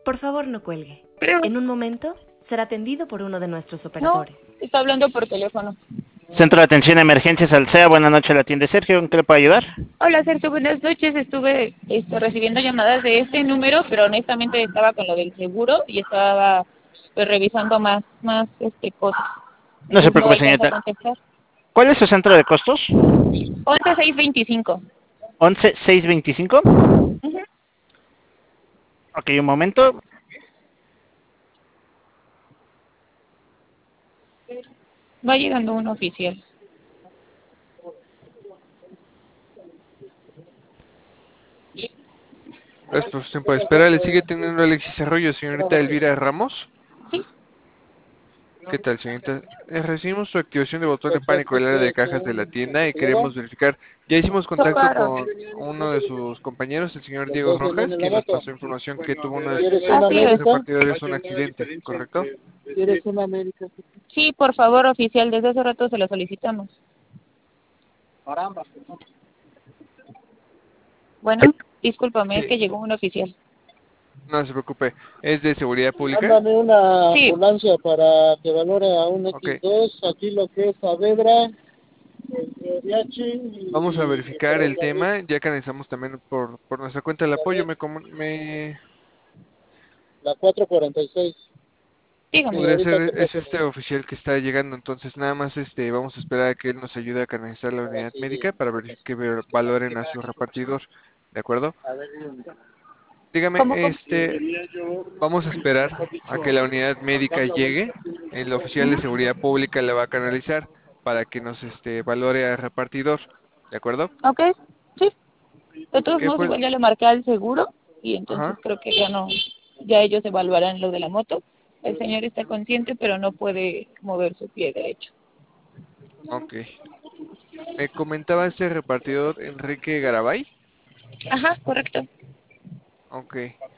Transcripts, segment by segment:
Por favor, no cuelgue. Creo. En un momento será atendido por uno de nuestros No, operadores. está hablando por teléfono. Centro de Atención a Emergencias Alsea, buenas noches, la atiende Sergio, ¿en qué le puedo ayudar? Hola Sergio, buenas noches. Estuve recibiendo llamadas de este número, pero honestamente estaba con lo del seguro y estaba pues revisando más cosas. No se Entonces no preocupe, alcanza a señorita. contestar. ¿Cuál es su centro de costos? 11625. 11625. Ujú. Ok, un momento. Va llegando un oficial. Gracias por su tiempo de espera. Le sigue teniendo Alexis Arroyo, señorita Elvira Ramos. Sí. ¿Qué tal, señorita? Recibimos su activación de botón de pánico del área de cajas de la tienda y queremos verificar. Ya hicimos contacto Chocaron. con uno de sus compañeros, el señor Diego Rojas, quien nos pasó información que tuvo uno de sus Así es. repartidores un accidente, ¿correcto? Sí, por favor, oficial, desde hace rato se lo solicitamos. Bueno, discúlpame, es Sí, que llegó un oficial. no se preocupe. ¿Es de seguridad pública? Mándame una Sí. ambulancia para que valore a un Ok. X2, aquí lo que es Saavedra, el Riachi Vamos a y verificar el Ferrocarril, tema, ya que analizamos también por nuestra cuenta el apoyo. Me la 446. Dígame. Sí, podría ahorita ser, te es paso el este número. oficial que está llegando, entonces nada más vamos a esperar a que él nos ayude a canalizar la Ahora unidad sí, médica para ver que valoren a su repartidor, ¿de acuerdo? a ver, dígame. Dígame, ¿Cómo? Quería yo, vamos a esperar mejor a dicho, que la unidad médica hablarlo ahorita llegue, aquí en el el oficial de Ujú. seguridad pública le va a canalizar para que nos valore al repartidor, ¿de acuerdo? Ok, sí. De todos ¿Qué modos, fue? igual ya le marqué al seguro y entonces Ajá, creo que ya no, ya ellos evaluarán lo de la moto. El señor está consciente, pero no puede mover su pie derecho. ok. Me comentaba este repartidor Enrique Garabay. Ajá, correcto. Ok.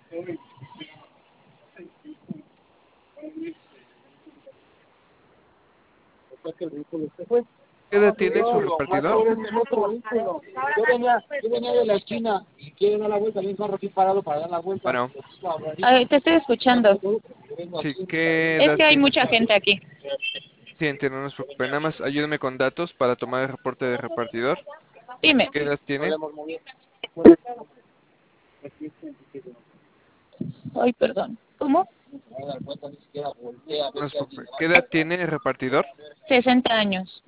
o sea que el vehículo se fue. ¿Qué edad tiene su Más repartidor? sobre el otro vehículo. Yo venía de la esquina y quiere dar la vuelta, había un carro aquí parado para dar la vuelta. Bueno, Ay, te estoy escuchando. sí, ¿qué Es edad que hay tiene mucha su... gente aquí. Sí, entiendo, no se preocupe. Nada más ayúdeme con datos para tomar el reporte de repartidor. Dime. ¿Qué edad tiene? Ay, perdón. ¿Cómo? No se preocupe. ¿Qué edad tiene el repartidor? 60 años.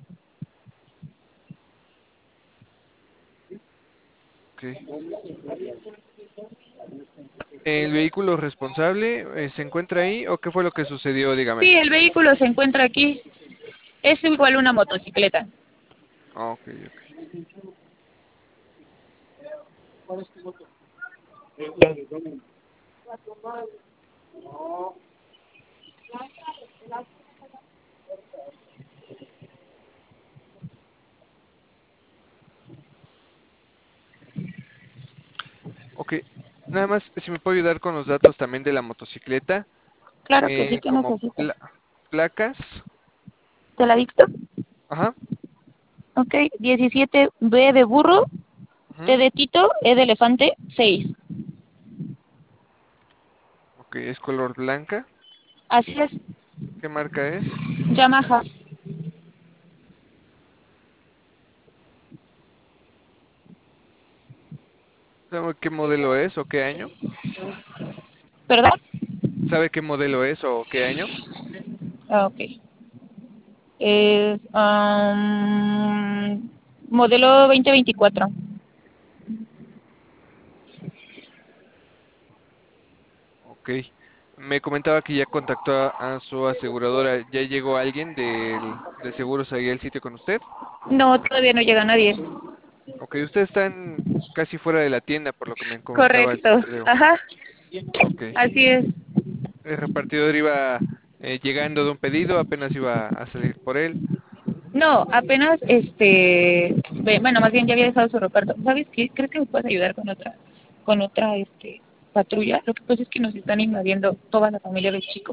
Ok. ¿El vehículo responsable se encuentra ahí o qué fue lo que sucedió? Sí, Dígame. el vehículo se encuentra aquí. Es igual una motocicleta. Ok, ok. Ok. Nada más, si me puede ayudar con los datos también de la motocicleta, Claro que sí que como necesitas. placas. ¿Te la dicto? Ajá. Ok, 17B de burro, T Ujú. de Tito, E de elefante, 6. Ok, es color blanca. Así es, ¿Qué marca es? Yamaha. ¿Sabe qué modelo es o qué año? ¿Perdón? ¿Sabe qué modelo es o qué año? Ah, ok. Es modelo 2024. Ok. Me comentaba que ya contactó a su aseguradora. ¿Ya llegó alguien de seguros ahí al sitio con usted? No, todavía no llega nadie. Ok, ustedes están casi fuera de la tienda, por lo que me comentaba el Correcto. señor Diego. Ajá, Ok. así es. El repartidor iba llegando de un pedido, apenas iba a salir por él. No, apenas, bueno, más bien ya había dejado su reparto. ¿Sabes qué? Creo que me puedes ayudar con otra, patrulla. Lo que pasa es que nos están invadiendo toda la familia del chico.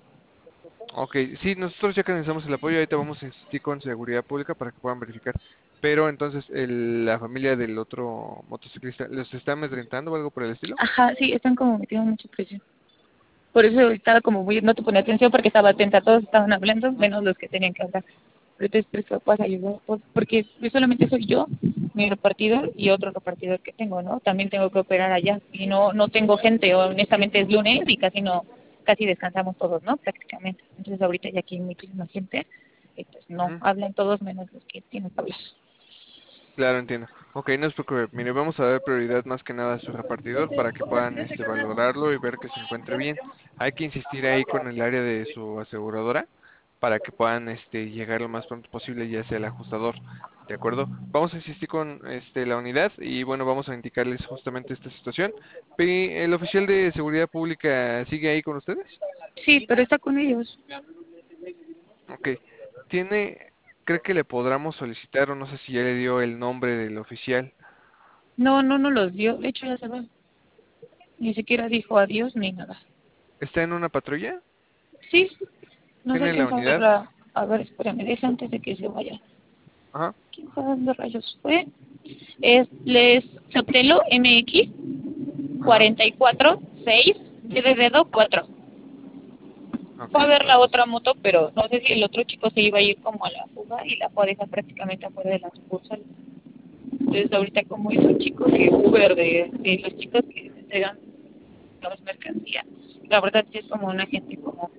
Ok, sí, nosotros ya canalizamos el apoyo. Ahorita vamos a insistir con seguridad pública para que puedan verificar pero entonces la familia del otro motociclista los está amedrentando o algo por el estilo. Ajá, sí, están como metiendo mucha presión. Por eso estaba como muy, no te ponía atención porque estaba atenta, todos estaban hablando, menos los que tenían que hablar. Pero entonces crees que puedas ayudar, porque yo solamente soy yo, mi repartidor y otro repartidor que tengo, ¿no? También tengo que operar allá y no tengo gente, honestamente es lunes y casi descansamos todos, ¿no? Prácticamente. Entonces ahorita ya aquí hay muchísima gente y pues no, Ujú. hablan todos menos los que tienen que hablar. Claro, entiendo. Ok, no se preocupe. Mire, vamos a dar prioridad más que nada a su repartidor para que puedan valorarlo y ver que se encuentre bien. Hay que insistir ahí con el área de su aseguradora para que puedan llegar lo más pronto posible, ya sea el ajustador. ¿De acuerdo? Vamos a insistir con la unidad y bueno, vamos a indicarles justamente esta situación. ¿El oficial de seguridad pública sigue ahí con ustedes? Sí, pero está con ellos. Ok. ¿Tiene, cree que le podamos solicitar o no sé si ya le dio el nombre del oficial? No los dio, de hecho ya se va. Ni siquiera dijo adiós ni nada. ¿Está en una patrulla? Sí, no sé ¿Tiene quién la fue a unidad? verla. A ver, espérame, deja antes de que se vaya. Ajá, ¿Quién fue? ¿Dónde rayos fue? Les Sotelo MX ajá. 446 de dedo 4. Ok, Fue a ver la entonces, otra moto, pero no sé si el otro chico se iba a ir como a la fuga y la fue a dejar prácticamente afuera de la sucursal. Entonces ahorita como es un chico de Uber, de los chicos que entregan digamos, mercancía, la verdad sí es como una gente como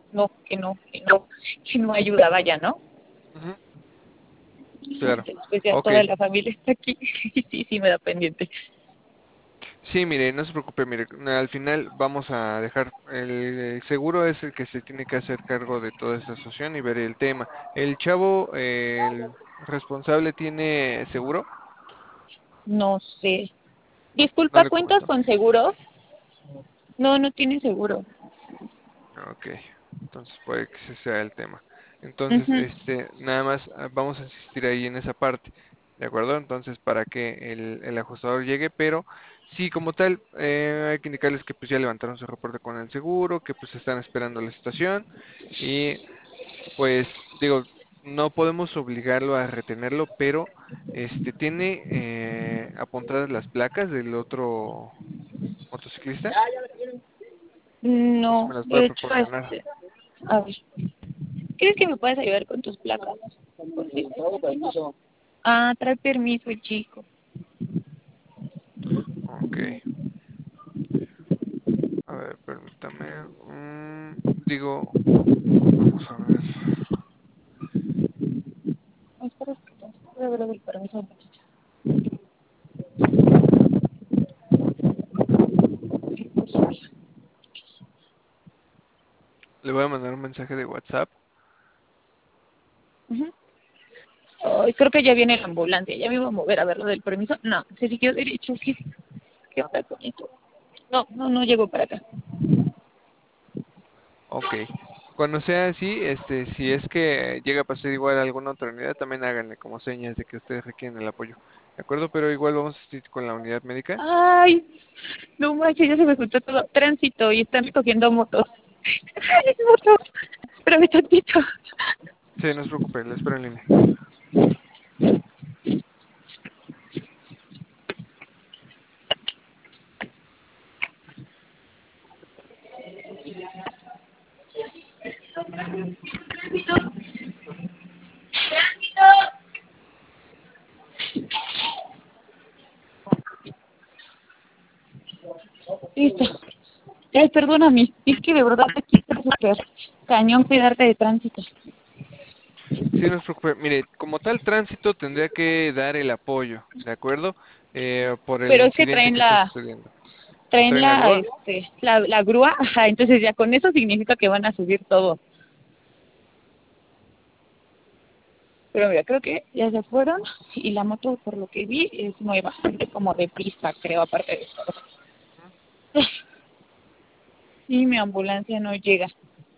que no ayuda, vaya, ¿no? ujú, claro. Entonces, pues ya Ok. toda la familia está aquí y sí me da pendiente. Sí, mire, no se preocupe, mire, al final vamos a dejar, el seguro es el que se tiene que hacer cargo de toda esta situación y ver el tema. ¿El chavo, el responsable tiene seguro? No sé. No Disculpa, le ¿cuentas comentó. con seguro? No, no tiene seguro. Ok, entonces puede que ese sea el tema. Entonces, Ujú. nada más vamos a insistir ahí en esa parte, ¿de acuerdo? Entonces, para que el ajustador llegue, pero sí, como tal, hay que indicarles que pues ya levantaron su reporte con el seguro, que pues están esperando la situación y pues digo, no podemos obligarlo a retenerlo, pero tiene apuntadas las placas del otro motociclista, o si me No, las puede de hecho, proporcionar. a ver, ¿crees que me puedes ayudar con tus placas? Ah, trae permiso el chico. Ok. A ver, permítame. Digo, vamos a ver. Ay, espera, voy a ver el permiso del muchacho. Le voy a mandar un mensaje de WhatsApp. Ujú. Ay, creo que ya viene la ambulancia, ya me iba a mover a ver lo del permiso. No, se siguió derecho, ¿qué onda con esto? No llego para acá. Ok. Cuando sea así, si es que llega a pasar igual a alguna otra unidad, también háganle como señas de que ustedes requieren el apoyo. ¿De acuerdo? Pero igual vamos a asistir con la unidad médica. Ay, no manches, ya se me juntó todo. Tránsito y están recogiendo motos. ¡Ay, motos! Espérame tantito. Sí, no se preocupe, la espero en línea. Listo. Ay, perdóname. Es que de verdad aquí está súper cañón cuidarte de tránsito. Sí, no se preocupe. Mire, como tal tránsito tendría que dar el apoyo, ¿de acuerdo? Por el Pero es que incidente que está sucediendo. traen ¿Traen la grúa? la grúa, ajá, entonces ya con eso significa que van a subir todo. Pero mira, creo que ya se fueron y la moto, por lo que vi, es nueva, es como de pista, creo, aparte de todo. Y mi ambulancia no llega.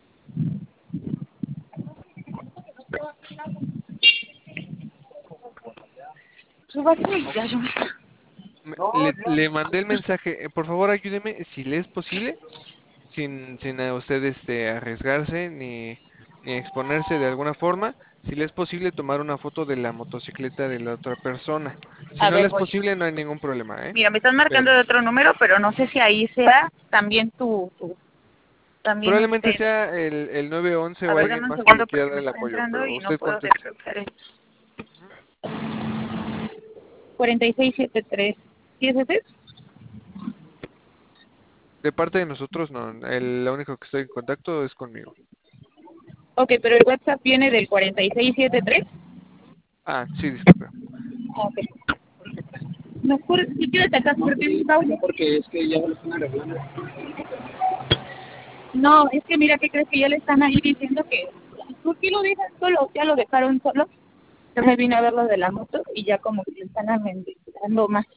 Súbase, Ok. ya yo. Le mandé el mensaje, por favor ayúdeme si le es posible, sin a usted arriesgarse ni exponerse de alguna forma. si le es posible tomar una foto de la motocicleta de la otra persona. Si A no le ver, es voy. posible, no hay ningún problema, ¿eh? Mira, me están marcando Pero de otro número, pero no sé si ahí sea también también probablemente sea el 911 A o ver, alguien dame un más que le segundo quiera porque dar me el está apoyo, entrando pero y no usted puedo conteste. desbloquear esto. 4673. ¿Sí es ese? De parte de nosotros, no. La único que estoy en contacto es conmigo. Ok, pero el WhatsApp viene del 4673. Ah, sí, disculpe. Ok. Mejor, si quieres acá por ti, Pablo. Porque es que ya lo están arreglando. No, es que mira, ¿qué crees que ya le están ahí diciendo que ¿por qué lo dejan solo? Ya lo dejaron solo. Yo me vine a ver lo de la moto y ya como que le están amenazando más.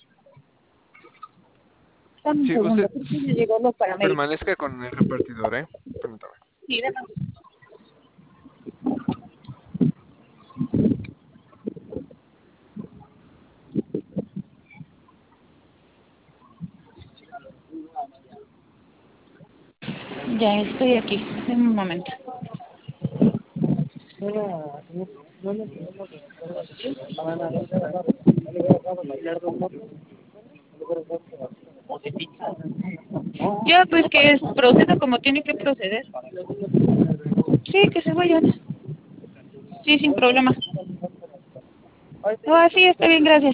Dame un Sí, usted segundo, creo que ya llegó los paramédicos. permanezca con el repartidor, ¿eh? Permítame. Sí, déjame. Ya estoy aquí, en un momento. Ya, pues que proceda como tiene que proceder. Sí, que se vayan. Sí, sin problema. Ah, sí, está bien, gracias.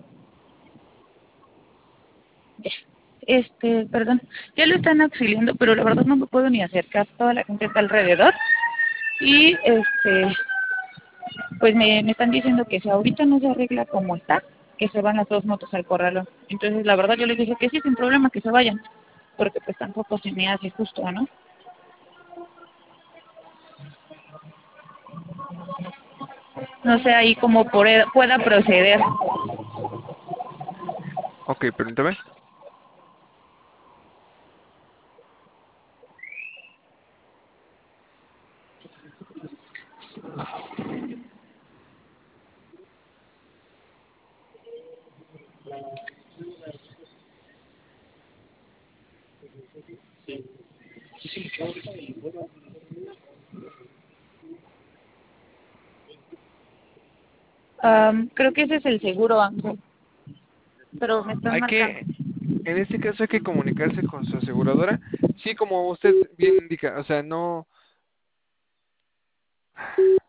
Ya. Perdón, ya lo están auxiliando, pero la verdad no me puedo ni acercar, toda la gente está alrededor. Y, pues me están diciendo que si ahorita no se arregla como está, que se van las dos motos al corralón. Entonces, la verdad yo les dije que sí, sin problema, que se vayan, porque pues tampoco se me hace justo, ¿no? No sé ahí cómo pueda proceder. Ok, permítame. Creo que ese es el seguro, Ángel, pero me están Hay marcando. que, en este caso hay que comunicarse con su aseguradora. Sí, como usted bien indica, o sea, no,